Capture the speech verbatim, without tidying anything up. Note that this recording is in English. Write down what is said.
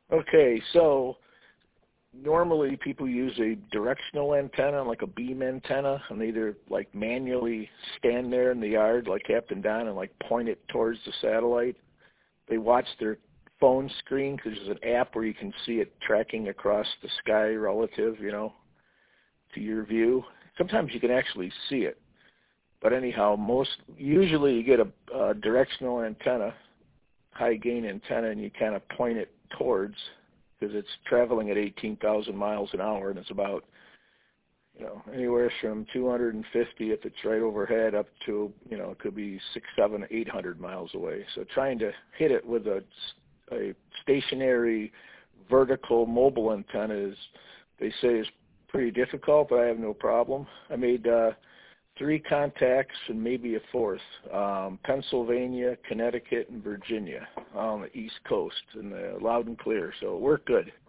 Okay, so normally people use a directional antenna, like a beam antenna, and they either like manually stand there in the yard like Captain Don and like point it towards the satellite. They watch their phone screen because there's an app where you can see it tracking across the sky relative, you know, to your view. Sometimes you can actually see it. But anyhow, most usually you get a, a directional antenna, high gain antenna, and you kind of point it towards because it's traveling at eighteen thousand miles an hour, and it's about, you know, anywhere from two hundred fifty if it's right overhead up to, you know, it could be six, seven, eight hundred miles away. So trying to hit it with a, a stationary vertical mobile antenna is, they say, is pretty difficult, but I have no problem. I made uh, three contacts and maybe a fourth, um, Pennsylvania, Connecticut, and Virginia on the East Coast, and uh, loud and clear, so it worked good.